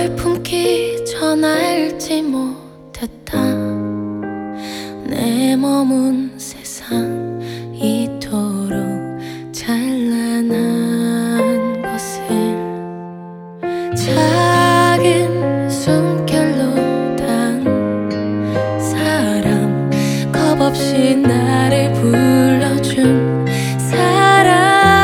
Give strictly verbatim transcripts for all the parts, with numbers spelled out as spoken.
널 품기 전 알지 못했다. 내 머문 세상 이토록 찬란한 것을 작은 숨결로 단 사람, 겁없이 나를 불러준 사람,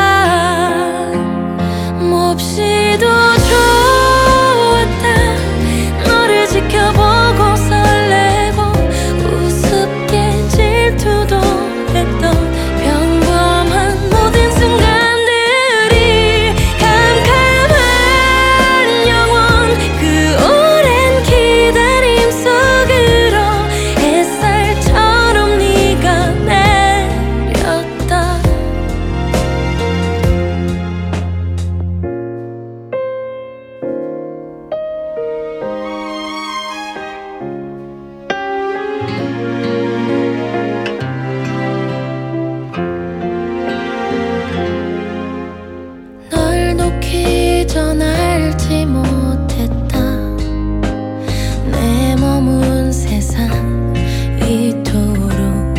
몹시도 좋았다. 너를 지켜보고 설레고 우습게 질투도 했던 평범한 모든 순간들이 캄캄한 영원, 그 오랜 기다림 속으로 햇살처럼 네가 내렸다. 널 놓기 전 알지 못했다. 내 머문 세상 이토록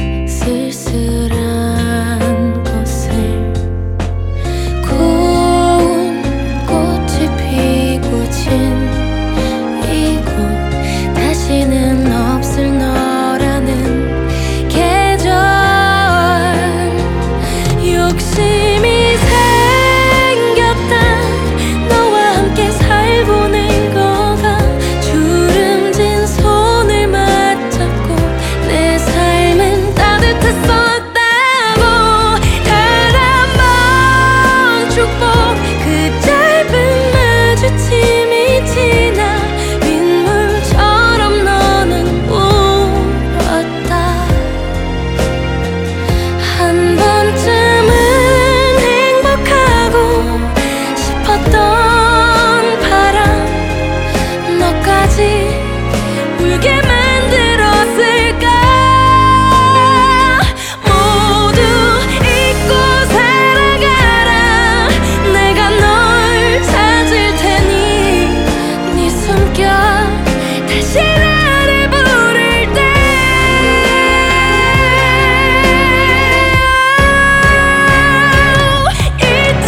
쓸쓸한 곳을 고운 꽃이 피고 진 이곳, 다시는 없을 너라는 계절. 욕심이 생겼다. 너와 함께 살고 늙어가 주름진 손을 맞잡고 내 삶은 따뜻했었다고. 단 한 번 축복, 그 짧은 마주침이 지나 빗물처럼 너는 울었다. 한 번쯤은 행복하고 싶었던 바람, 너까지 울게 만들었을까. 모두 잊고 살아가라. 내가 널 찾을 테니 네 숨결 다시 나를 부를 때 잊지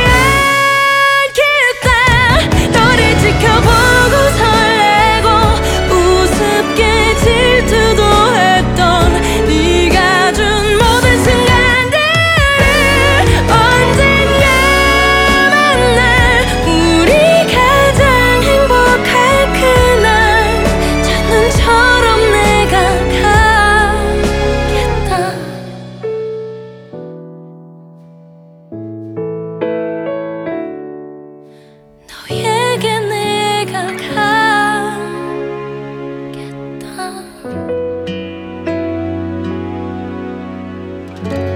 않겠다. 너를 지켜보고 설레고 우습게 질투도 했던 네가 준 모든 순간들을 언젠가 만날, 우리 가장 행복할 그날 첫눈처럼 내가 가겠다. 너에게 내가 가겠다.